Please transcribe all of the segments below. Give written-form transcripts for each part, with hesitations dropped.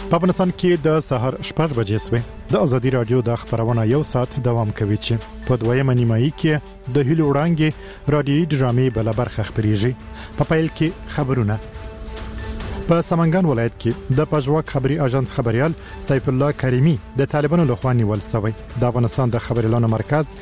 په افغانستان کې د سحر 8 بجې سوې د ازادي رادیو د خبرونه یو ساعت دوام کوي چې په دویمه نیمایي کې د هیلو وړاندې رادیوي ډرامې بل برخه خبريږي په پیل کې خبرونه په سمنګان ولایت کې د پژواک خبري اژانس خبريال سیف الله کریمی د طالبانو لخوا نیول شوی د افغانستان د خبريالانو مرکز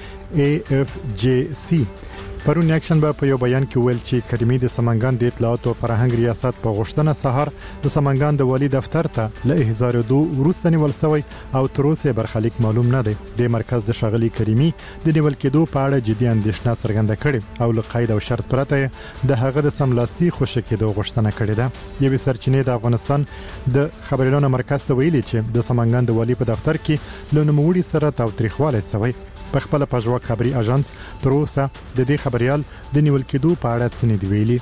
AFJC پرون اکشن په یو بیان کې ویل چې کریمی د سمنګان د اطلاعات او فرهنګ ریاست په غوښتنه سحر د سمنګان د والی دفتر ته له 1002 ورستنی ولسوي او تر اوسه برخلیک معلوم نه دی د مرکز د شغلی کریمی د نیول کېدو په اړه جدي اندېښنه څرګنده کړې او له قید او شرط پرته د هغه د سملاسي خوشی کېدو غوښتنه کړې ده یوه سرچینې د افغانستان د خبريالانو مرکز ته ویلي چې د سمنګان د والی په دفتر کې له نوموړي سره تاوتریخواله شوی په خپل پژواک خبري اژانس تر اوسه د دې خبريال د نیول کېدو په اړه څه نه دی ویلي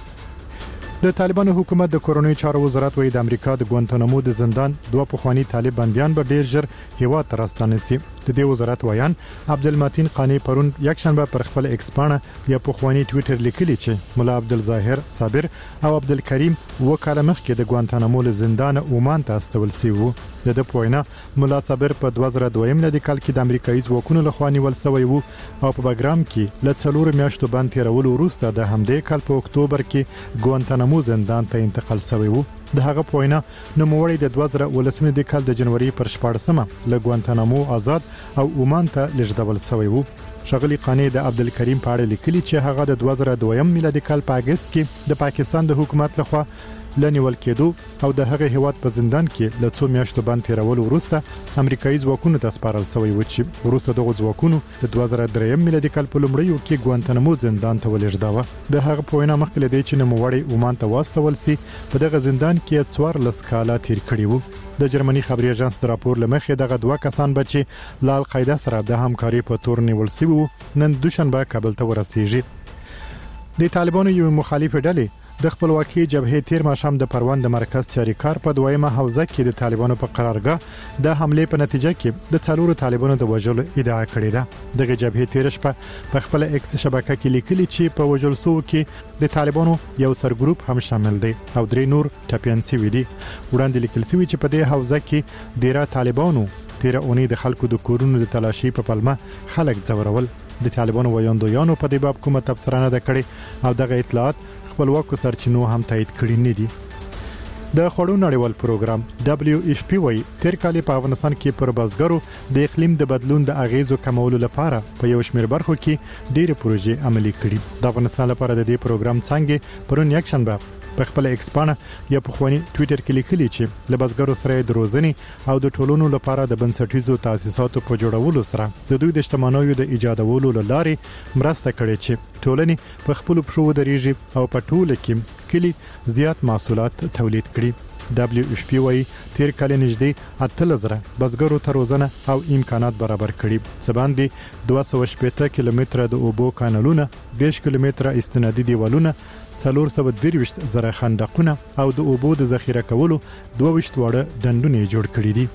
د طالبانو حکومت د کورونی چارو وزارت وایي د امریکا د ګوانتانامو د زندان دوه پخوانی طالب بنديان به ډیر ژر هیوا ترستانه سي د دې وزارت وایان عبدالمتین قانی پرون یک شنبه پر خپل ایکس پاڼه یا پخوانی ټوئیټر لیکلی چې مولا عبدالظاهر صابر او عبدالکریم وکاله مخکې د ګوانتانامو له زندان عمان ته استول سی وو د پوینا مولا صابر په 2002 میلادي کال کې د امریکایي ځواکونو لخوا نیول شوی وو او په بګرام کې ل 4 میاشتو باندې تیرول وروسته د همدې کال په اکتوبر کې ګوانتانامو زندان ته انتقال شوی وو د هغه پوینا نوموړی د 2018 کال د جنوري پر 14مه له ګوانتانامو آزاد او عمان ته لږدول شوی وو شغلی قانی د عبدالکریم په اړه لیکلی چې هغه د 2002 میلادي کال په اگست کې د پاکستان د حکومت لخوا لنیول کېدو او د هغه هیواد په زندان کې ل 2 میاشتو باندې تیرول وروسته امریکایي ځواکونو ته سپارل شوی و چې وروسته دغه ځواکونو د 2003 میلادي کال په لومړیو کې ګوانتانامو زندان ته ولېږداوه د هغه پوینا مخکې لدی چې نوموړی عمان ته واستول سي په دغه زندان کې 14 کاله تیر کړی وو د جرمني خبري اژانس د راپور لمخې دغه دوه کسان بچي ل القاعده سره د همکاري په تور نیول شوی وو نن دوشنبه کابل ته ورسیږي د طالبانو یو مخالف ډلې د خپلواکي جبهې تیر ماشام د پروان د مرکز چاریکار په دویمه حوزه کې د طالبانو په قرارګاه د حمله په نتیجه کې د څلورو طالبانو د وژلو ادعا کړې ده دغه جبهې تیر شپه په خپل ایکس شبکه کې لیکلي چې په وژل سو کې د طالبانو یو سرګروپ هم شامل دی او درې نور ټپيان شوي دي وړاندې لیکل شوی چې په دې حوزه کې ډیره طالبانو تیر اونۍ د خلکو د کورونو د تلاشي په پلمه خلک ځورول د طالبانو ویاندویانو په دې باب کومه تبصره نه کړې او دغه اطلاعات خپلواکو سرچینو هم تایید کړی نه دي د خړو نړیوال پروګرام WFP وایي تیر کال په افغانستان کې پر بازګرو د اقلیم د بدلون د اغیزو کمولو لپاره په یو شمېر برخو کې ډېر پروژې عملي کړي د افغانستان لپاره د دې پروګرام څنګه پرون یک شنبه په خپل ایکس پاڼه یا په خواني ټوئیټر کې لیکلي چې لباسګرو سره د روزنې او د ټولونو لپاره د بنسټیزو تاسیساتو په جوړولو سره د دوی د اجتماعي د ایجادولو لارې مرسته کړې چې ټولنې په خپل پښو درېږي او په ټوله کې کلی زیات محصولات تولید کړي WFP وایي تیر کال نږدې 8000 بزګرو ته روزنه او امکانات برابر کړي سباندې 280 کیلومتره د اوبو کانالونه 10 کیلومتره استنادي دیوالونه 423 زره خندقونه او د اوبو د ذخیره کولو 22 وړه ډنډونه جوړ کړي دي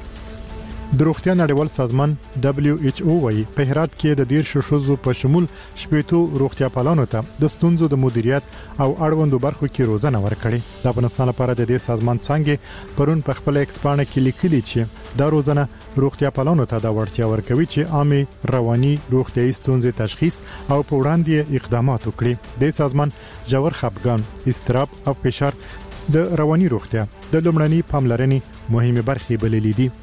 د روغتیا نړیوال سازمان WHO وايي په هرات کې د 10 شوزو په شمول شپېتو روغتیا پالانو ته د ستونزو د مدیریت او اړوندو برخو کې روزنه ورکړي د افغانستان لپاره د دې سازمان څنګه پرون په خپل ایکس پاڼه کې لیکلي چې دا روزنه روغتیا پالانو ته د ورتیا ورکوي چې عامه رواني روغتيایي ستونزې تشخیص او په وړاندې اقدامات وکړي د سازمان جوړ خپګان استراب او فشار د رواني روغتیا د لومړني پاملرنې مهمه برخې بللې دي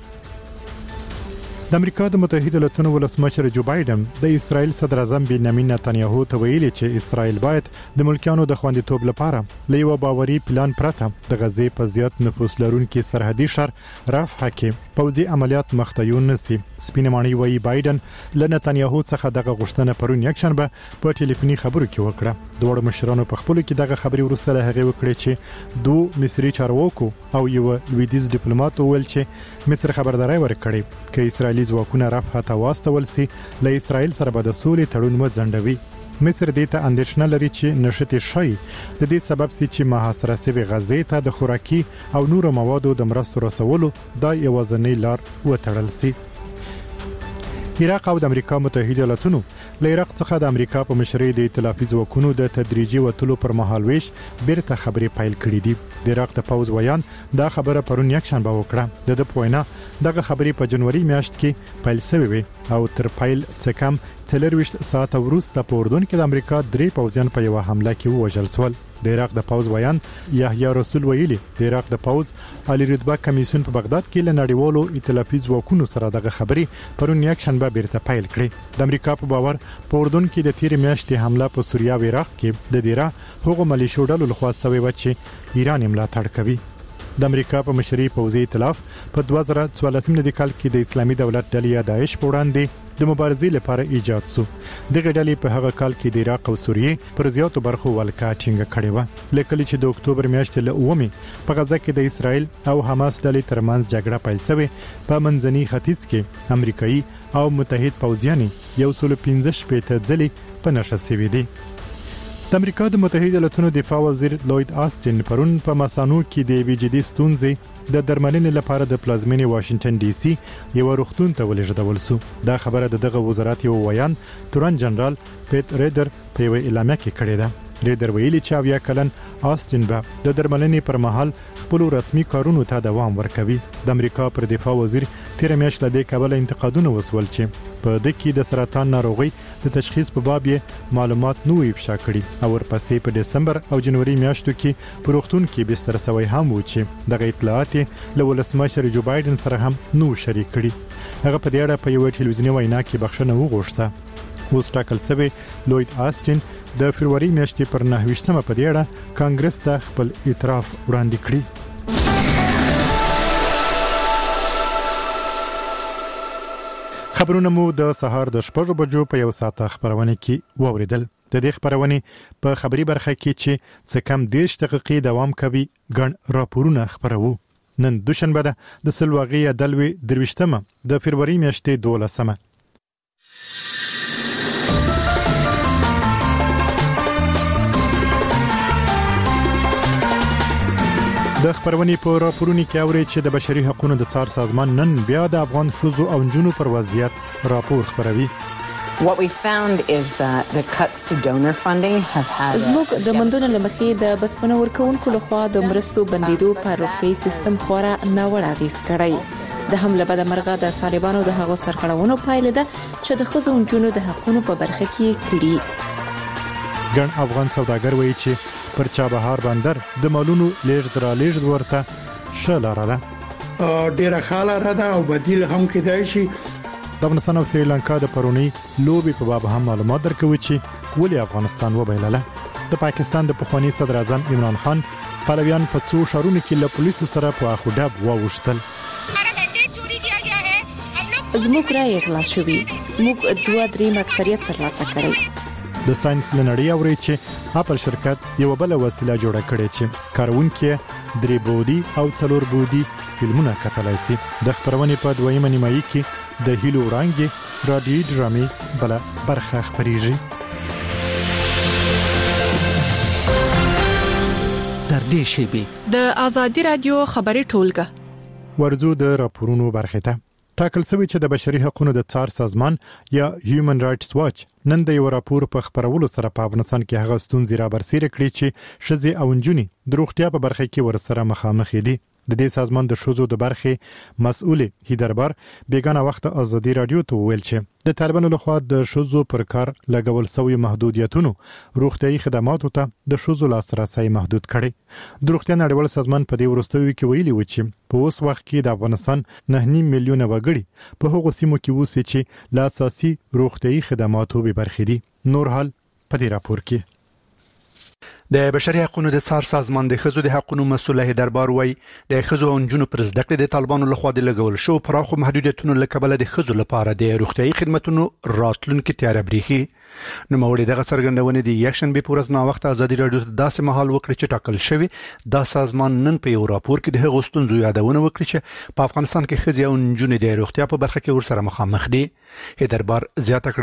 د امریکا د متحده ایالاتو ولسمشر جو بایدن د اسرائیل صدر اعظم بنیامین نتنیاهو ته ویلي چې اسرائیل باید د ملکیانو د خوندیتوب لپاره لیو باوري پلان پرته د غزې په زیات نفوس لرونکي سرحدي شهر رفح کې پوځي عملیات مختیون نسی سپینمانی وی بایدن له نتنیاهو څخه دغه غوښتنه پرون یک شنبه په ټلیفوني خبرو کې وکړه دوه مشرانو په خپل کې دغه خبري ورسره هغه وکړي چې دوه مصري چارواکو او یو لویدیز ډیپلوماټ ویل چې مصر خبرداري ورکړي چې اسرائیل ځواکونه رفح ته واستول سي له اسرائیل سره به د سولې تړون وځنډوي مصر دې ته اندېښنه لري چې نشته شي د دې سبب سي چې محاصره سوي غزې ته د خوراکي او نورو موادو د مرستو رسولو د یوازنۍ لار وتړل سي عراق او د امریکا متحده ایالاتونو له عراق څخه د امریکا په مشرۍ د ائتلافي ځواکونو د تدریجي وټلو پر مهال ویش بیرته خبرې پیل کړې دي. د عراق د پوز ویان دا خبره پرون یک شنبه وکړه. د پوینا دغه خبرې په جنوري میاشت کې پیل شوې وي او تر پیل څخه کم 24 ساعت وروسته په اردن کې د امریکا 3 پوځیان په یو حمله کې ووژل شول. د عراق د پوز ویان یحیی رسول ویلي د عراق د پوز عالی رتبه کمیسیون په بغداد کې له نړیوالو ائتلافي ځواکونو سره دغه خبرې پرون یک شنبه بیرته پیل کړې. د امریکا په باور په اردن کې د تیر میاشتې حمله په سوریه او عراق کې د دیره هغو ملیشو ډلو لخوا شوې و چې ایران ملاتړ کوي. د امریکا په مشرۍ پوځي ائتلاف په 2014 کال کې د اسلامي دولت ډلې داعش په وړاندې د مبارزې لپاره ایجاد شو. دغه ډلې په هغه کال کې د عراق او سوریې پر زیاتو برخو ولکه ټینګه کړې و. لکه چې د اکتوبر میاشتې له 9 په غزه کې د اسرائیل او حماس ډلې ترمنځ جګړه پیل شوه، په منځني ختیځ کې امریکایي او متحد پوځیان 115 ځلې په نشه شوي دي. د امریکا د متحده ایالاتو دفاع وزیر لوید آستین پرون په مسانو کې د ویجدي ستونزې د درملنې لپاره د پلازمینې واشنگټن ډي سي یو روغتون ته ولېږدول شو. دا خبره دغه وزارت یو ویان تورن جنرال پیټ ریډر په یو اعلامیه کې کړې ده. ریډر ویلي چې اویا کلن آستین به د درملنې پر مهال خپل رسمي کارونو ته دوام ورکوي. د امریکا پر دفاع وزیر تیر میاشت له دې کابل انتقادونه وسول چې په دې کې د سرطان ناروغي د تشخیص په باب معلومات نو افشا کړي او ورپسې په دسمبر او جنوري میاشتو کې په روغتون کې بستر سوی هم و چې دغه اطلاعات له ولسمشر جو بایدن سره هم نو شریک کړي. هغه په دې اړه په یو ټلویزیوني وینا کې بخښنه وغوښته. اوس ټاکل شوی لوید آستین د فروری میاشتې پر 9 په دې اړه کانګرس ته خپل اعتراف وړاندې کړی. خبرونه مو د سهار د 6 بجو په یو ساعت خبرونه کې واوریدل. د دې خبرونه په خبري برخه کې چې څه کم 10 دقیقې دوام کوي ګڼ راپورونه خبرو. نن دوشنبه ده د سلواغي دلوي 23 د فروری میاشتې 12. د خبرونې په راپورونو کې اوري چې د بشري حقوقو د څار سازمان نن بیا د افغان ښځو او نجونو پر وضعیت راپور خبروي. What we found is that the cuts to donor funding have had زموږ د مندونو لمخې د بسپنه ورکوونکو لخوا د مرستو بندیدو پر روغتي سیستم خورا ناوړه اغیز کړی. د حمله بد مرغه د طالبانو د هغو سرغړونو پایله ده چې د ښځو او نجونو د حقوقو په برخه کې کړي. ګڼ افغان سوداګر وایي چې پر چابهار بندر د مالونو لیږد ورته شلاره ده. ډیره خاله را ده او بدیل هم کېدای شي. د افغانستان او سریلانکا د پرونی لوبي په باب هم معلومات درکوي چې ولې افغانستان وبایلله. د پاکستان د پخوانی صدر اعظم عمران خان پلویان په څو شهرونو کې له پولیسو سره په اخوډب واوښتل. زموږ رائے غلا شوی، موږ 2-3 اکثریت ترلاسه کړی. د ساينس لنړۍ اوري چې اپل شرکت یو بل وسیله جوړه کړې چې کارونکي 3 بودی او 4 بودی فلمونه کتلای شي. د خبرونې په دویمه نیمایي کې د هیلو وړاندې رادیوي ډرامې بل برخه خبريږي. تر دې شی د ازادي رادیو خبري ټولګه ورزو د راپورونو برخه ته ټاکل شوی چې د بشري حقوقو د څار سازمان یا هیومن رائټس واچ نن د یو راپور په خبرولو سره په افغانستان کې هغه ستونزې را برسېره کړې چې ښځې او نجونې د روغتیا په برخه کې ورسره مخامخ دي. د دې سازمان د ښځو د برخې مسؤل هیدربار بیگانه وخت ازادي رادیو ته ویل چې د طالبانو لخوا د ښځو پر کار لګول شوی محدودیتونو روغتيایي خدماتو ته د ښځو لاسرسي محدود کړي. د روغتیا نړیوال سازمان په دې وروستیو کې ویلي و چې په اوس وخت کې د افغانستان 9.5 میلیونه وګړي په هغو سیمو کې وسي چې لا اساسي روغتيایي خدماتو به برخې دي. نور حال په دې راپور کې د بشري حقوقو د څار سازمان د ښځو د حقوقو مسؤل هیدربار وای د ښځو او نجونو پر زده کړې د طالبانو لخوا د لګول شو پراخو محدودیتونو لکبل د ښځو لپاره د روغتيایي خدماتو راتلونکو تیار بریخي. نو موري دغه څرګندونه د یشنبه پورز نا وخت ازادي رادیو ته داسې مهال وکړي چې ټاکل شوی دا سازمان نن په یو راپور کې د غوښتنځو یادونه وکړي چې په افغانستان کې ښځې او نجونې د روغتیا په برخه کې ورسره مخامخ دي. هیدربار زیاته کړه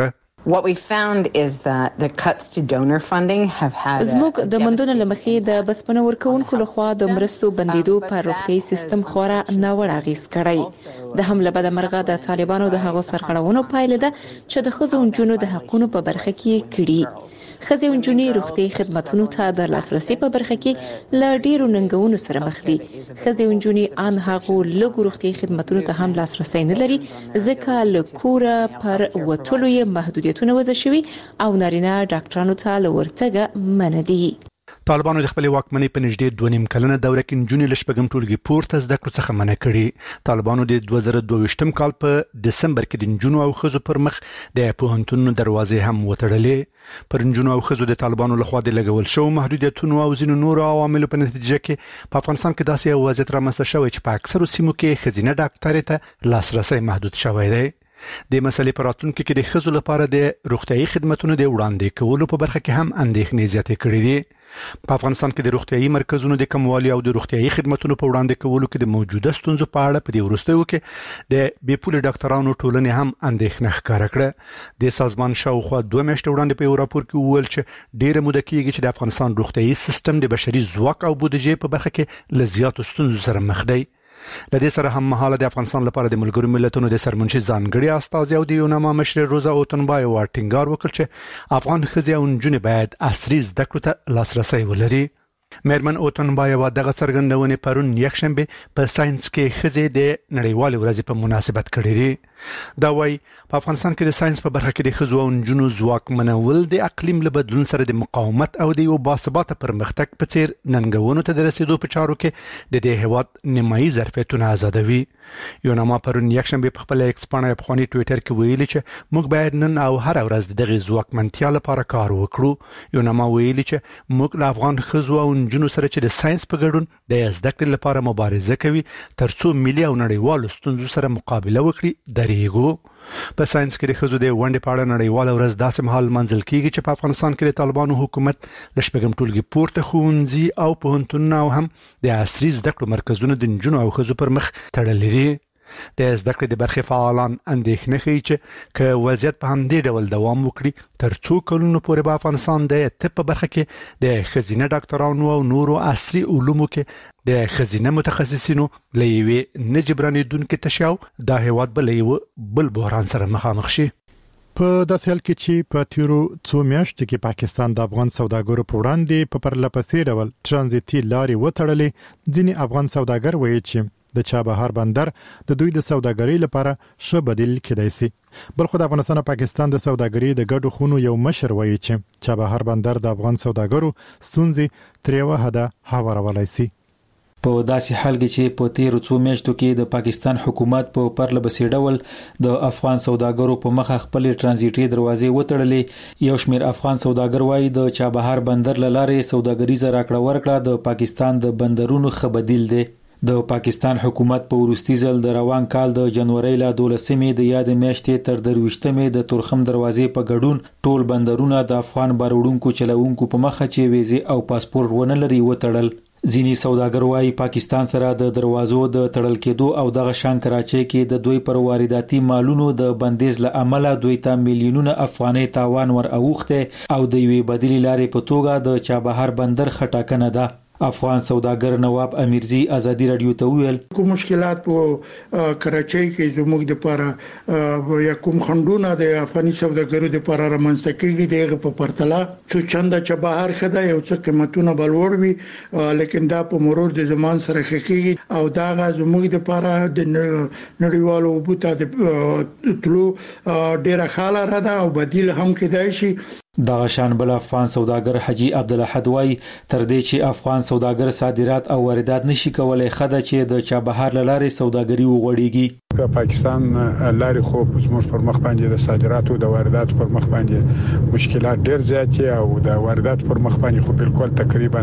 What we found is that the cuts to donor funding have had زموږ د مندونو لمخې د بسپنه ورکوونکو لخوا د مرستو بندیدو پر روغتي سیستم خورا ناوړه اغیز کړی. د هم له بده مرغه د طالبانو د هغو سرغړونو پایله ده چې د ښځو نجونو د حقوقو په برخه کې کړي. ښځې نجونې روغتي خدماتو ته د لاسرسي په برخه کې له ډیرو ننګونو سره مخ دي. ښځې نجونې ان هغو لږ روغتي خدماتو ته هم لاسرسي نه لري ځکه له کوره پر وټولو یې محدودیت وضع شوی او نارینه ډاکټرانو ته لورتګه منع دي. طالبانو د خپل واکمنۍ په نږدې 2.5 کلنه دوره کې نجونې له شپږم ټولګي پورته زده کړو څخه منع کړي. طالبانو د 2022م کال په دسمبر کې د نجونو او ښځو پر مخ د پوهنتون دروازې هم وتړلې. پر نجونو او ښځو د طالبانو لخوا د لګول شو محدودیتونو او ځینو نورو عواملو په نتیجه کې په افغانستان کې داسې یو وضعیت رامنځته شوی چې په اکثرو سیمو کې ښځینه ډاکټرۍ ته لاسرسي محدود شوی دی. د مسلې پر راتلونکو کې د ښځو لپاره د روغتيایي خدماتو د وړاندې کولو په برخه کې هم اندېښنې زیاتې کړې دي. په افغانستان کې د روغتيایي مرکزونو د کموالي او د روغتيایي خدماتو په وړاندې کولو کې د موجوده ستونزو په اړه په دې وروستیو کې د بیپول ډاکټرانو ټولنې هم اندېښنه ښکاره کړه. د سازمان شاوخوا 2 میاشتې وړاندې په یو راپور کې وویل چې ډیره موده کېږي چې د افغانستان روغتيایي سیستم د بشري ځواک او بودیجې په برخه کې لزیاتو ستونزو سره مخ دی. لدې سره هم مهاله د افغانستان لپاره د ملګرو ملتونو د سرمنشي ځانګړي استازي او د یوناما مشر روزا اوتنبای ټینګار وکړ چې افغان ښځې او نجونې باید عصري زده کړو ته لاسرسي ولري. مېرمن اوتنبای دغه څرګندونې پرون یکشنبه په ساينس کې ښځې د نړیوال ورځې په مناسبت کړې دي. دا وایي په افغانستان کې د ساينس په برخه کې د ښځو او نجونو ځواکمنول د اقلیم له بدلون سره د مقاومت او د یو باثباته پرمختګ په څیر ننګونو ته د رسیدو په چارو کې د دې هیواد نیمایي ظرفیتونه آزادوي. یوناما پرون یکشنبه په خپل ایکس باندې په خوني ټوئیټر کې ویلي چې موږ باید نن او هر ورځ دغه ځواکمنتیا لپاره کار وکړو. یوناما ویلي چې موږ له افغان ښځو او نجونو سره چې د ساينس په ګډون د زده کړې لپاره مبارزه کوي ترڅو ملي او نړیوالو ستونزو سره مقابله وکړي درېږو. په ساينس کې د ښځو د ونډې په اړه نړیواله ورځ داسې مهال منځل کیږي چې په افغانستان کې د طالبانو حکومت له شپږم ټولګي پورته ښوونځي او پوهنتونونه او هم د عصري زده کړو مرکزونو د نجونو او ښځو پر مخ تړلي دي. د زده کړې د برخې فعالان اندېښنه کوي چې که وضعیت په همدې ډول دوام وکړي تر څو کلونو پورې به افغانستان د طب په برخه کې د ښځینه ډاکټرانو او نورو عصري علومو کې د ښځینه متخصصینو له یوې نه جبرانېدونکې تشاو دا هیواد به له یو بل بحران سره مخامخ شي. په داسې حال کې چې په تیرو څو میاشتو کې پاکستان د افغان سوداګرو په وړاندې په پرلپسې ډول ترانزیتي لارې وتړلې، ځینې افغان سوداګر وایي چې د چابهار بندر د دوی د سوداګرۍ لپاره ښه بدیل کېدای شي. بل خو د افغانستان او پاکستان د سوداګرۍ د ګډو خونو یو مشر وایي چې چابهار بندر د افغان سوداګرو ستونزې تر یوه حده هوارولای شي. په داسې حال کې چې په تیرو څو میاشتو کې د پاکستان حکومت په پرلپسې ډول د افغان سوداګرو په مخه خپل ترانزیتي دروازې وتړلې، یو شمېر افغان سوداګر وایي د چابهار بندر لاره سوداګریزه راکړه ورکړه د پاکستان د بندرونو ښه بدیل دی. د پاکستان حکومت په وروستي ځل د روان کال د جنوري له 12مې د یاد میاشتې تر 23مې د تورخم دروازې په ګډون ټول بندرونه د افغان باروړونکو چلوونکو په مخه چې ویزه او پاسپورت ونه لري وتړل. ځینې سوداګر وايي پاکستان سره د دروازو د تړل کېدو او دغه شان کراچۍ کې د دوی پر وارداتي مالونو د بندیز له امله دوی ته میلیونونه افغانۍ تاوان ور اوخته او د یوې بدیل لارې په توګه د چابهار بندر خټاکنه ده. افغان سوداګر نواب امیرزی ازادي رادیو ته ویل کوم مشکلات په کراچۍ کې زموږ د لپاره یا کوم خندونه د افغاني سوداګرو د لپاره رامنځته کیږي دغه په پرتله څو چنده چې بهر خدای یو څه قیمتونه بلور وي، لیکن دا په مرور د زمان سره خکېږي او دا زموږ د لپاره د نړیوالو بوته د تلو ډیره خاله را ده او بدیل هم کېدای شي. دغه شان بل افغان سوداګر حجی عبدالحد وای تر دې چې افغان سوداګر صادرات او واردات نشي کولای خدای چې د چابهار لارې سوداګري وغوړيږي. پاکستان لارې خو زموږ پر مخ باندې د صادراتو او د وارداتو پر مخ باندې مشکلات ډېر زیات دي او د وارداتو پر مخ باندې خو بالکل تقریبا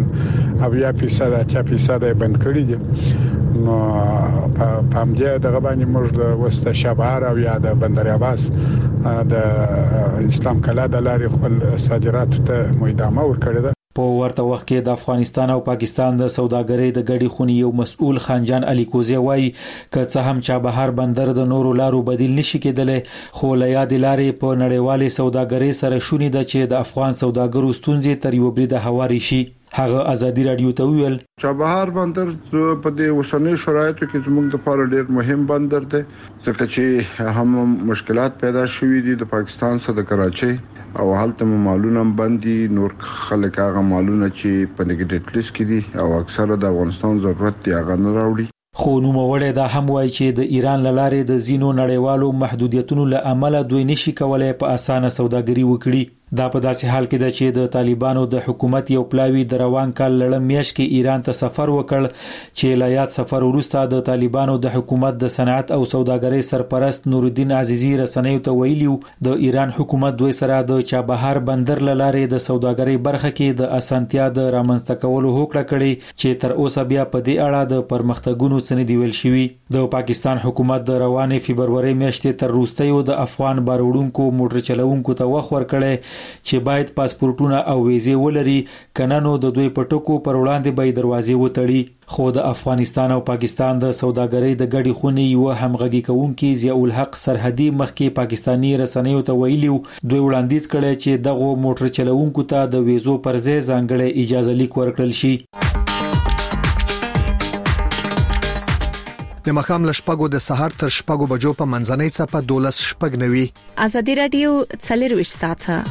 80% بند کړی دي. نو په همدې دغه باندې موږ د وسته شابهار او یا د بندر عباس د اسلام کلا د لارې خپل صادراتو ته ادامه ورکړې ده. په ورته وخت کې د افغانستان او پاکستان د سوداګرۍ د ګډي خونې یو مسؤل خانجان علي کوزی وایي که څه هم چابهار بندر د نورو لارو بدیل نشي کېدلی خو له یاد لارې په نړیوالې سوداګرۍ سره شونې ده چې د افغان سوداګرو ستونزې تر یو بریده هواري شي. هغه ازادي رادیو ته ویل چابهار بندر په دې اوسنۍ شرایطو کې زموږ لپاره ډېر مهم بندر دی ځکه چې هم مشکلات پیدا شوې دي د پاکستان سره د کراچۍ او هلته مالونه باندې نور خلک هغه مالونه چې په نیګیټیو لیست کې دي او اکثره د افغانستان ضرورت دی هغه نه راوړي. خو نوموړی دا هم وایي چې د ایران لارې د زینو نړیوالو محدودیتونو له امله دوی نشي کولای په اسانه سوداګري وکړي. دا په داسې حال کې ده چې د طالبانو د حکومت یو پلاوی د روان کال لړم میاشت کې ایران ته سفر وکړ چې له یاد سفر وروسته د طالبانو د حکومت د صنعت او سوداګرۍ سرپرست نور الدین عزیزی رسنیو ته ویلیو د ایران حکومت دوی سره د چابهار بندر لارې د سوداګرۍ برخه کې د اسانتیا د رامنځته کولو هوکړه کړې چې تر اوسه بیا په دې اړه د پرمختګونو څه نه دی ویل شوی. د پاکستان حکومت د روانې فبرवरी میاشتې تر وروستیو د افغان باروړونکو موټر چلوونکو ته وخت ورکړی چې باید پاسپورتونه او ویزې ولري کنه نو د دوی په ټکو پر وړاندې به دروازې وتړي. خو د افغانستان او پاکستان د سوداګرۍ د ګډي خونې یو همغږي کوونکي ضیاء الحق سرحدي مخکې پاکستانی رسنیو ته ویلیو دوی وړاندیز کړي چې دغه موټر چلوونکو ته د ویزو پر ځای ځانګړی اجازه لیک ورکړل شي. د مخام لشپګو د سحر تر شپګو بجو په منځنۍ څپه 12 شپګ نوي. ازادي رادیو څلرويش ساعته.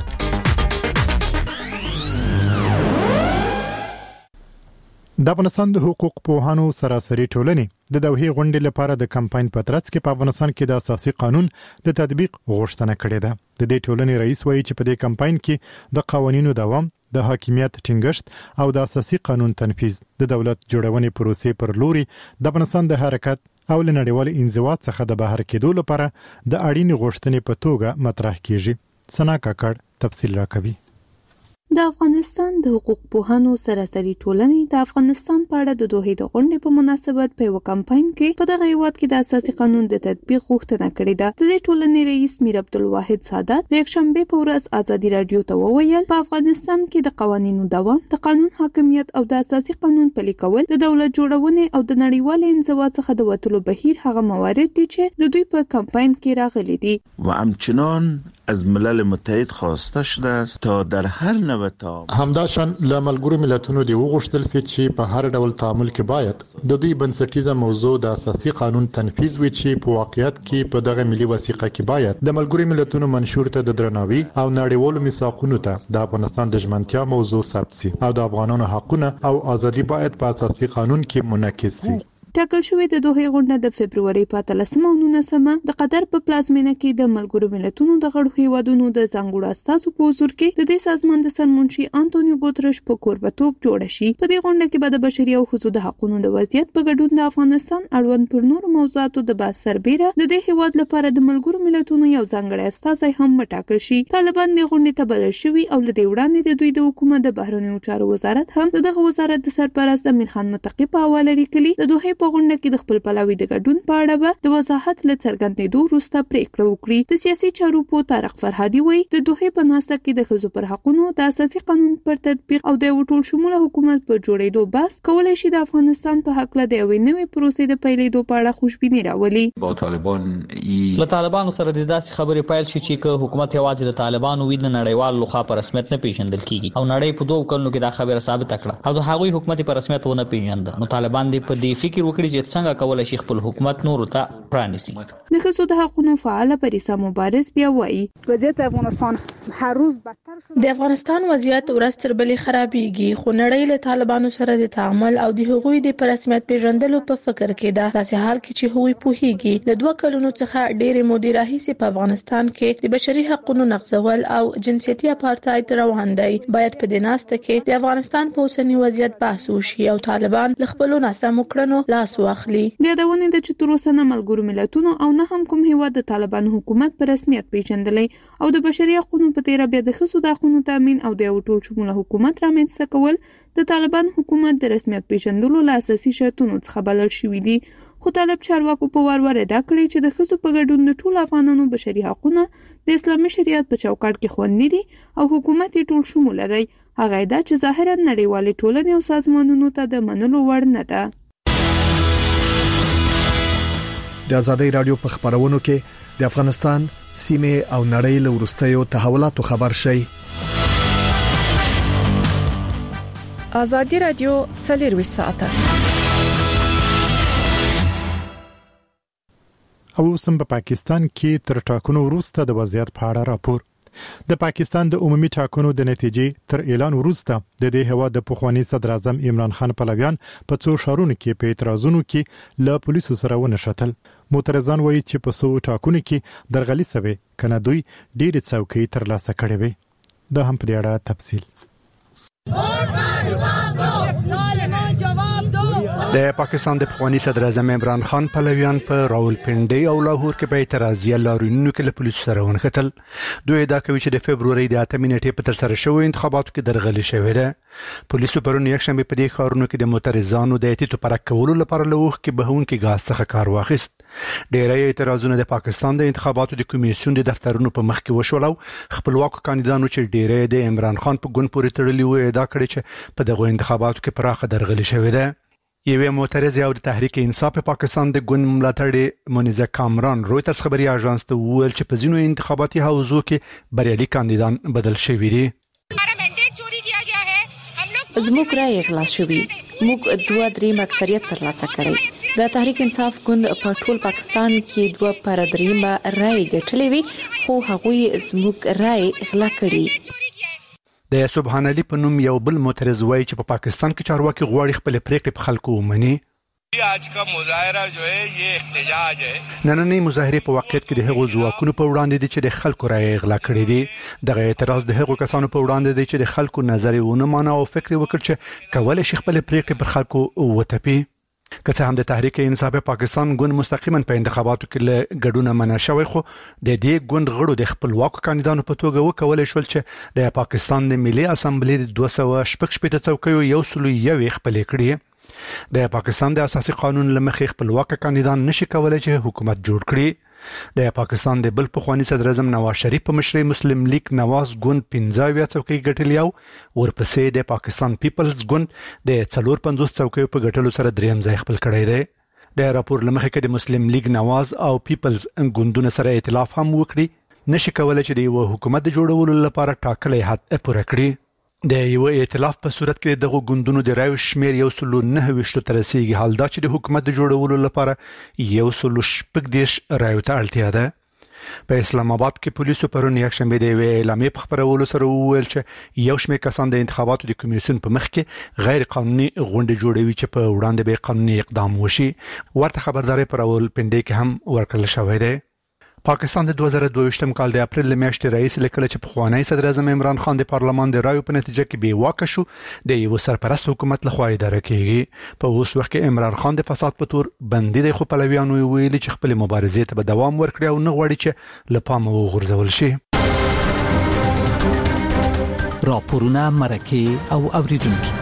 د افغانستان د حقوق پوهانو سراسري ټولنې د دوحې غونډې لپاره د کمپاین په ترڅ کې په افغانستان کې د اساسي قانون د تطبیق غوښتنه کړې ده. د دې ټولنې رئیس وایي چې په دې کمپاین کې د قوانینو دوام، د حاکمیت ټینګښت او د اساسي قانون تنفيذ د دولت جوړونې پروسې پر لوري د افغانستان د حرکت او لنړیوال انزوا څخه د بهر کېدو لپاره د اړین غوښتنې په توګه مطرح کیږي. سنا کاکړ تفصیل راکوي. د افغانستان د حقوق پوهانو سراسري ټولنې د افغانستان په اړه د دوحې د غونډې په مناسبت په یو کمپاین کې په دغه هیواد کې د اساسي قانون د تطبیق غوښتنه کړې ده. د دې ټولنې رئیس میر عبدالواحد سادات د یکشنبه په ورځ ازادي رادیو ته وویل په افغانستان کې د قوانینو دوام، د قانون حاکمیت او د اساسي قانون پلي کول د دولت جوړونې او د نړیوال انزوا څخه د وټلو بهیر هغه موارد دي چې د دوی په کمپاین کې راغلي دي. و همچنان از ملل متحد خواسته شده است تا در هر نوع همداشان له ملګرو ملتونو دی وغوښتل سي چې په هر ډول تعامل کې باید د دوی بنسټیزه موضوع د اساسي قانون تنفيذ وي چې په واقعیت کې په دغه ملي وثیقه کې باید د ملګرو ملتونو منشور ته د درناوي او نړیوالو میثاقونو ته د افغانستان د ژمنتیا موضوع ثبت سي او د افغانانو حقونه او ازادي باید په اساسي قانون کې منعکس سي. ټاکل شوې د دوحې غونډه د فبرवरी په 13 او 19 د قطر په پلازمینه کې د ملګرو ملتونو د غړو هیوادونو د ځانګړو استازو په حضور کې د دې سازمان د سرمنشي انټونیو ګوترش په کوربتوب جوړ شي. په دې غونډه کې به د بشري او ښځو د حقوقو د وضعیت په ګډون د افغانستان اړوند پر نورو موضوعاتو د بحث سربېره د دې هیواد لپاره د ملګرو ملتونو یو ځانګړی استازی هم مټاکل شي. طالبان د غونډې ته بلل شوي او لدې وړاندې د دوی د حکومت د بهرنیو چارو وزارت هم دغه وزارت د سرپرست امیر خان متقی په حواله لیکلي د دوحې په غونډه کې د خپل پلاوی د ګډون په اړه به د وضاحت له څرګندېدو وروسته پریکړه وکړي. د سیاسي چارو په طارق فرهادي وایي د دوحې په ناسته کې د ښځو پر حقوقو د اساسي قانون پر تطبیق او د ټول شموله حکومت په جوړېدو بحث کولای شي د افغانستان په حق له د یوې نوې پروسې د پیلېدو په اړه خوشبیني راولي. له طالبانو سره د داسې خبرې پیل شي چې حکومت یوازې د طالبانو وید نه نړیوال لخوا په رسمیت نه پیژندل کیږي او نړۍ په 2 کلونو کې دا خبره ثابت کړه او د هغوی حکومت په رسمیت ونه پیژند. نو طالبان دې په دې فکر وکړي چې څنګه کولای شي خپل حکومت نور ته پرانیسي. د ښځو د حقوقو فعال پریسا مبارز بیا وایي وضعیت افغانستان هر روز بدتر شو. د افغانستان وضعیت ورځ تر بلې خرابېږي خو نړۍ له طالبانو سره د تعامل او د هغوی د رسمیت پیژندلو په فکر کې ده. داسې حال کې چې هغوی پوهیږي له 2 کلونو څخه ډېرې مودې راهیسې په افغانستان کې د بشري حقوقو نقضول او جنسیتي اپارټاید روان دی. باید په دې ناسته کې د افغانستان په اوسنی وضعیت بحث وشي او طالبان له خپل ناسمو کړنو لاس واخلي. د یادونې د چې تر اوسه نه ملګرو ملتونو او نه هم کوم هیواد د طالبانو حکومت په رسمیت پیژندلی او د بشري حقوقو په تیره بیا د ښځو د حقوقو تامین او د ټول شموله حکومت رامنځته کول د طالبان حکومت د رسمیت پیژندلو له اساسي شرطونو څخه بلل شوی دي. خو طالب چارواکو په وار ادا کړی چې د ښځو په ګډون د ټولو افغانانو بشري حقوقونه د اسلامي شریعت په چوکاټ کې خوندي دي او حکومت یې ټول شموله دی. هغه دا چې ظاهرا نړیوالې ټولنې او سازمانونو ته د منلو وړ نه ده. د آزادۍ رادیو په خبرونو کې د افغانستان سیمه او نړۍ له وروستیو تحولاتو خبر شي. آزادۍ رادیو 24 ساعته او سم په پاکستان کې تر ټاکنو وروسته د وضعیت په اړه راپور. د پاکستان د عمومي ټاکنو د نتیجې تر اعلان وروسته د دې هواد د پخوانی صدر اعظم عمران خان پلویان په څو ښارونو کې په اعتراضونو کې له پولیسو سره ونښتل. معترضان وایي چې په څو ټاکنو کې درغلي سوي کنه دوی ډېر څوکۍ ترلاسه کړې وي. دا هم په دې اړه تفصیل. د پاکستان د پخوانی صدر اعظم عمران خان پلویان په راولپنډي او لاهور کې په اعتراضي لارونو کې له پولیسو سره ونښتل. دوی دا کوي چې د فبرवरी د 8 نیټې په تر سره شوی انتخاباتو کې درغلي شوې ده. پولیسو پرون یکشنبه په دې ښارونو کې د معترضانو د اعتراض پرک کولو لپاره له وخت کې بهونکي غاز څخه کار واخیست. ډېری اعتراضونه د پاکستان د انتخاباتو د کمیسیون د دفترونو په مخ کې وشول او خپلواک کاندیدانو چې ډېری د عمران خان په ګوند پورې تړلي وو دا کړی چې په دغه انتخاباتو کې پراخه درغلي شوې ده. یوه معترض او د تحریک انصاف پاکستان د ګوند ملاتړي منیزه کامران رويټرز خبري اژانس ته وویل چې په ځینو انتخاباتي حوزو کې بریالي کاندیدان بدل شوي دي. زموږ رائے اغلا شوی موږ 2-3 اکثریت ترلاسه کړی. د تحریک انصاف ګوند په ټول پاکستان کې 2/3 رائے ګټلې وي خو هغوی زموږ رائے اغلا کړی. د سبحان علي په نوم یو بل معترض وایي چې په پاکستان کې چارواکي غواړي خپل پریکړې په خلکو ومني. आज का मुजाहरा जो है ये احتجاج है. نننۍ مظاهره په واقعیت کې د هغو ځواکونو په وړاندې دي چې د خلکو رائے اغلا کړې دي. دغه اعتراض د هغو کسانو په وړاندې دی چې د خلکو نظر ونه مانه او فکر وکړي چې کولای شي خپل پریکړې پر خلکو وتپي. که څه هم د تحریک انصاف پاکستان ګوند مستقیما په انتخاباتو کې له ګډونه منع شوی خو د دې ګوند غړو د خپلواکو کاندیدانو په توګه وکولای شول چې د پاکستان د ملي اسامبلې د 216 څوکیو یو سلو یو خپل کړي. د پاکستان د اساسي قانون لمخې خپلواک کاندیدان نشي کولای چې حکومت جوړ کړي. د پاکستان د بل پخوانی صدر اعظم نواز شریف په مشرۍ مسلم لیگ نواز ګوند 15 څوکۍ ګټلې او ورپسې د پاکستان پیپلز ګوند د 450 څوکۍ په ګټلو سره دریم ځای خپل کړی دی. د راپور لمخې کې د مسلم لیگ نواز او پیپلز ګوندونو سره ائتلاف هم وکړي نشي کولای چې د یو حکومت جوړولو لپاره ټاکلې حد پوره کړي. د یو ائتلاف په صورت کې دغه ګوندونو د رایو شمیر 109 تر رسیدي حال دا چې د حکومت جوړولو لپاره 116 رایو ته اړتیا ده. په اسلام آباد کې پولیسو پرون یکشنبه د اعلامیې په خبرولو سره وویل چې یو شمېر کسان د انتخاباتو د کمیسیون په مخ کې غیر قانوني غونډې جوړوي چې په وړاندې به قانوني اقدام وشي. ورته خبرداري پر راولپنډي کې هم ورکړل شوې ده. پاکستان د 2022 کال د اپریل میاشتې رئیس لیکل چې پخوانی صدر اعظم عمران خان د پارلمان د رایو په نتیجه کې بې واکه شو د یو سرپرست حکومت لخوا اداره کیږي. په اوس وخت کې عمران خان د فساد په تور بندي دی خو پلویانو ویلي چې خپل مبارزې ته به دوام ورکړي او نه غواړي چې له پامه وغورځول شي. راپورونه مرکه او اوریدونکو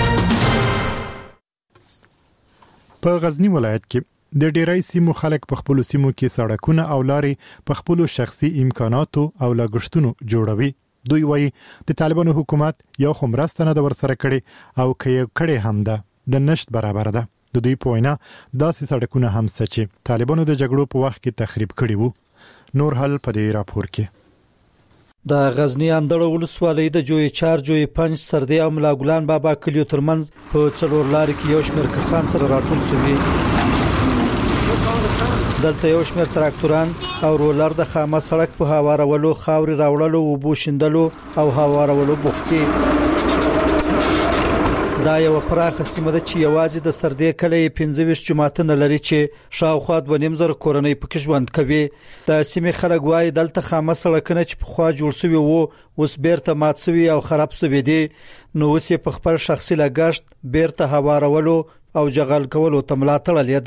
په غزنی ولایت کې د ډیری سیمو خلک په خپل سیمو کې سړکونه او لارې په خپل شخصي امکاناتو او لګښتونو جوړوي. دوی وایي د طالبانو حکومت یو خمرسته نه د ورسره کړي او کړي هم ده د نشټ برابر ده. د دوی په وینا داسې سړکونه هم چې طالبانو د جګړو په وخت کې تخریب کړي وو. نور حل په دې راپور کې د غزنی اندړ ولسوالۍ د جوی 4 جوی 5 سردی او ملا ګلان بابا کلیو ترمنځ په څلور لارې کې یو شمېر کسان سره راټول شوي. دلته یو شمېر تراکتوران او رولر د خامه سړک په هوارولو خاوري راوړلو او بوشندلو او هوارولو بوختي. دا یو پراخه سیمه ده چې یوازې د سردې کلی 15 جماعتونه لري چې شاوخوا 2.5 کورنۍ پکې ژوند کوي. د سیمې خلک وايي دلته خامه سړکونه چې په خوا جوړ شوی وو اوس بیرته مات شوی او خراب شوی دي. نو اوس په خپل شخصي لګښت بیرته هوارولو او جغل کولو ته ملا تړلې ده.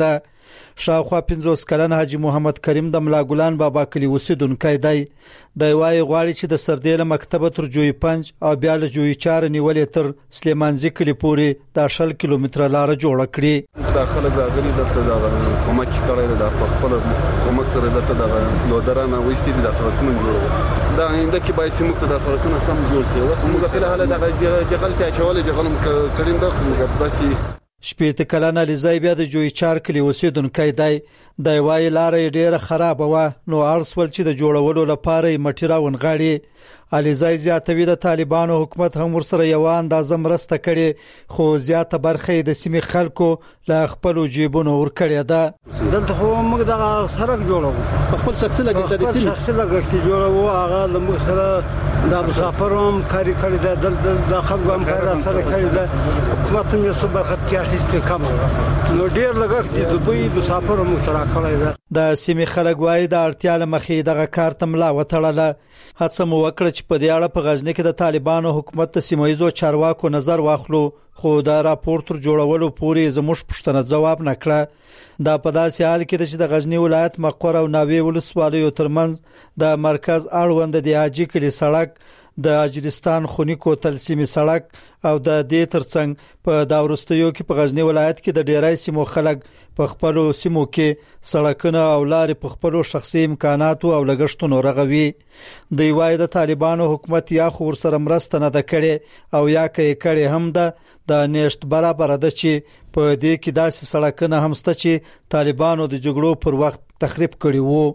شاوخوا 50 کلن حاجی محمد کریم د ملا ګلان بابا کلی اوسیدونکی دی. د وای غواړي چې د سردیله مکتبه تر جوی پنج او بیا له جوی 4 نیولې تر سلیمانزی کلی پورې د 10 کیلومتره لار جوړ کړي. داخله غاغلی د کومک کړی د خپل کومک سره د لودرانه وستې د سرتون جوړو دا انده کې باید سیمه د سرتون سم جوړ شي. موږ په حاله د جغل ته چولې جغل کریم د موږ بسي شپېته کلن علیزای بیا د جوی 4 کلی اوسیدونکی دی. د وای لارې ډیره خراب و نو ارسول چې د جوړولو لپاره مټیرا ونغاړي. علیزای زیاتوي د طالبانو حکومت هم ورسره یو اندازه مرسته کړي خو زیاته برخه د سیمې خلکو له خپل جیبونو ور کړی ده. دلته خو موږ د سړک جوړو خپل شخصي لګښت د سیمې شخصي لګښت جوړو هغه موږ سره د مسافروم کاری کړی ده د خلکو هم کار سره کړی ده. حکومت هم یې څه برخه کې اخیسته کم نو ډیر لګښت د دوی مسافروم سره کړی ده. د سیمې خلک وایي د اړتیا لمخې دغه کار تملا وتړله. هڅه مو وکړه چې په دې اړه په غزنی کې د طالبانو حکومت د سیمایزو چارواکو نظر واخلو خو دا راپور تر جوړولو پورې زموږ پوښتنه جواب نکړه. دا په داسې حال کې چې د غزنی ولایت مقر او ناوی ولسوالیو ترمنځ د مرکز اړوند د حاجی کلی سړک د اجرستان خونی کوتل سیمې سړک او د دې ترڅنګ په دا ورستیو کې په غزنی ولایت کې د ډیرای سیمو خلک په خپل سیمو کې سړکونه او لارې په خپل شخصي امکاناتو او لګښتونو رغوي. د وای د طالبانو حکومت یا خو سره مرسته نه د کړي او یا کې کړي هم د نشټ برابر ده چې په دې کې داسې سړکونه هم ست چې طالبانو د جګړو پر وخت تخریب کړي وو.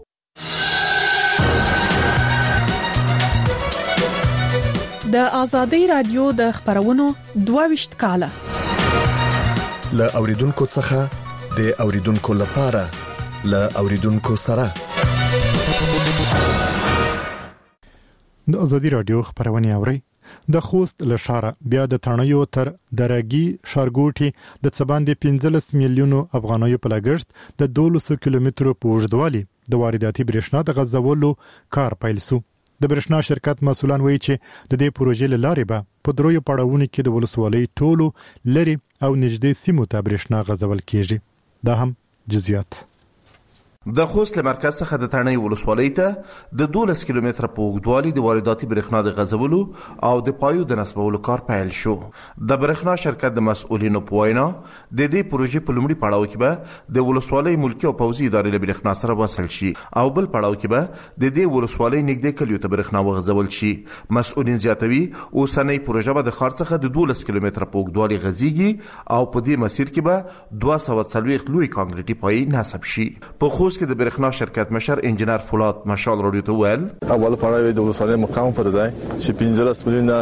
د آزادۍ رادیو د خبرونو 22 کاله ل اوریدونکو څخه د اوریدونکو لپاره ل اوریدونکو سره د آزادۍ رادیو خبرونه اوري. د خوست لشاره بیا د تڼیو تر درګي شارګوټي د څباندې 15 میلیونو افغانیو په لګښت د 200 کیلومترو په اوږدوالي د وارداتي برېښنا د غځولو کار پیل شو. د برېښنا شرکت مسؤلان وایي چې د دې پروژې لارې به په دروي پړاوونو کې د ولسوالۍ ټولو لري او نږدې سیمو ته برېښنا غځول کیږي. دا هم جزئیات. د خوست مرکز څخه د تڼۍ ولسوالۍ ته د 12 کیلومتره په اوږدوالي د وارداتي برېښنا د غځولو او د پایو د نصبولو کار پیل شو. د برېښنا شرکت د مسؤلینو په وینا د دې پروژې په لومړي پړاو کې به د ولسوالۍ ملکی او پوځي ادارې له برېښنا سره وصل شي او بل پړاو کې به د دې ولسوالۍ نږدې کلیو ته برېښنا وغځول شي. مسؤلین زیاتوي اوسنۍ پروژه به د ښار څخه د 12 کیلومتره په اوږدوالي غځيږي او په دې مسیر کې به 240 لوی کانکریټي پای نصب شي. په خوست کې د برېښنا شرکت مشر انجنیر فولاد مشال رادیو ته ویل اول پړاو د ولسوالۍ مقام پر دی چې 15 میلیونه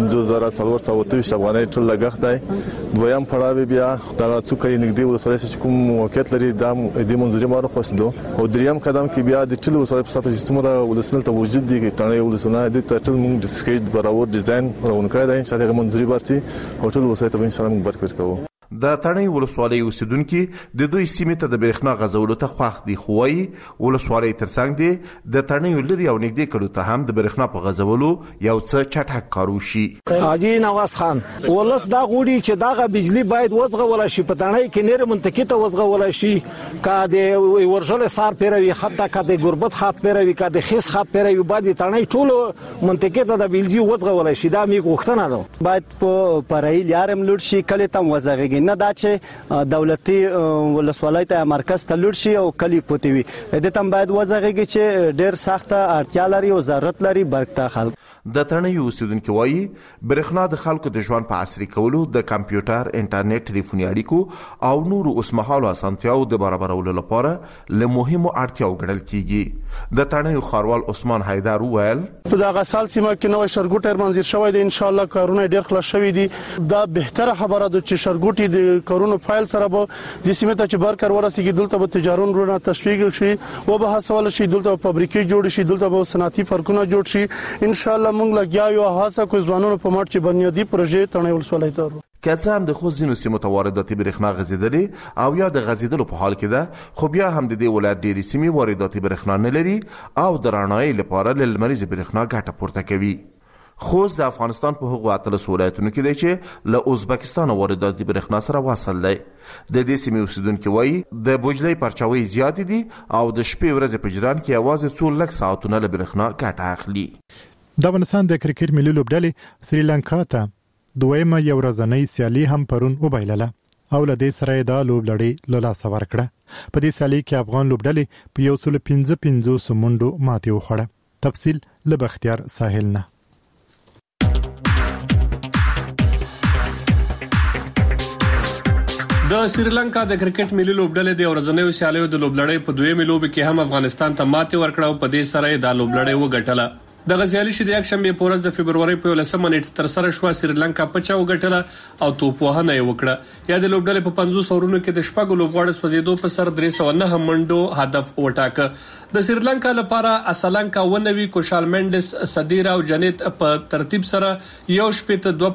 15,430 افغانۍ ټول لګښت دی. دویم پړاو بیا د څوکۍ نږدې ولسوالۍ چې کوم موقعیت لري د دې منځري مارو خوستو او دریم قدم کې بیا د ټول ولسوالۍ په ساتل چې څومره ولسمل ته وجود دي تڼۍ ولسوالۍ د ټول موږ د سکیج براور ډیزاین راون کړی دی چې هغه منځري ورسي او ټول ولسوالۍ ته ان شاء الله موږ برکت کوو. د تڼۍ ولسوالۍ اوسیدونکو د دوی سیمې ته د برېښنا غځولو ته خوښ دي خو وايي ولسوالۍ ترڅنګ دي د تڼۍ لري او نږدې کړو ته هم د برېښنا په غځولو یو څه چټک کار وشي. حاجی نواز خان ولس دا غوړي چې داغه بجلی باید وزغول شي په تڼۍ کې نیر منطقه ته وزغول شي کا د ورژل سار پیروي حتی کا د غربت خاط پیروي کا د خیس خاط پیروي باید تڼۍ ټول منطقه ته د بجلی وزغول شي. دا می غوښتنه ده باید په پرایل یارم لور شي کله تم وزغږي نه دا چې دولتي ولسوالۍ ته مرکز ته لور شي او کلی پوتې وي د تم باید وزغږي چې ډېر سخت اړتیا لري او ضرورت لري برکته خلک. د تڼۍ اوسیدونکو وایي برېښنا د خلکو د ژوند په عصري کولو د کمپیوټر انټرنیټ ټلیفوني اړیکو او نورو اوسمهالو اسانتیاو د برابرولو لپاره له مهمو اړتیاو ګڼل کیږي. د تڼۍ خاروال عثمان حیدر وویل په دغه سال سیمه کې نوې شرګوټ منځیر شوی دی ان شاء الله کارونه ډېر خلاص شوي دي. دا بهتره خبره ده چې شرګوټي د کارونو فایل سره به د سیمه ته چې برکر ورسیږي دلته به تجارتونه تشویق شي او به حاصل شي دلته فابریکې جوړ شي دلته به صنعتي فرقونه جوړ شي ان شاء الله موږ لګیا یو هڅه کوو ځوانانو په مټ چې بنیادی پروژې تڼۍ ولسوالۍ ته که هم د خوست ځینو سیمو ته وارداتي برېښنا غځېدلې او یا د غځېدلو په حال کې ده خو بیا هم د دې ولایت ډېرې سیمې وارداتي برېښنا نه لري او د رڼایۍ لپاره له لمریزې برېښنا ګټه پورته کوي. خوست د افغانستان په هغو اتلس ولایتونو کې دی چې له ازبکستان وارداتي برېښنا سره وصل دی. د دې سیمې اوسیدونکو وایي د بوجلۍ پرچاوي زیات دي او د شپې ورځې په جریان کې یوازې څو لږ ساعتونه له برېښنا ګټه اخلي. د افغانستان د کرکټ ملي لوبډلې سریلانکا ته دویمه یو ورځنۍ سیالي هم پرون وبایلله او له دې سره د لوبډلې له لاسه ورکړه. په دې سیالي کې افغان لوبډلې په 155 منډو ماتې وخوړه. تفصیل له بختیار ساحل نه. د سریلانکا د کرکټ ملي لوبډلې د ورځنیو سیالیو د لوبلړۍ په دویمه لوب کې هم افغانستان ته ماتې ورکړه او په دې سره د لوبلړۍ وګټله. د غزيالي شې د یک شنبه په ورځ د فبرवरी په 11 نیټه تر سره شو سریلانکا په چا وګټله او توپ وهنه یې وکړه. یا د لوبډلې په 500 اورونو کې د شپږ لوبغاړو سوځیدو په سر 309 منډو هدف وټاکه. د سریلانکا لپاره اسلانکا ونوي کوشال منډس صدیرا او جنیت په ترتیب سره یو شپه ته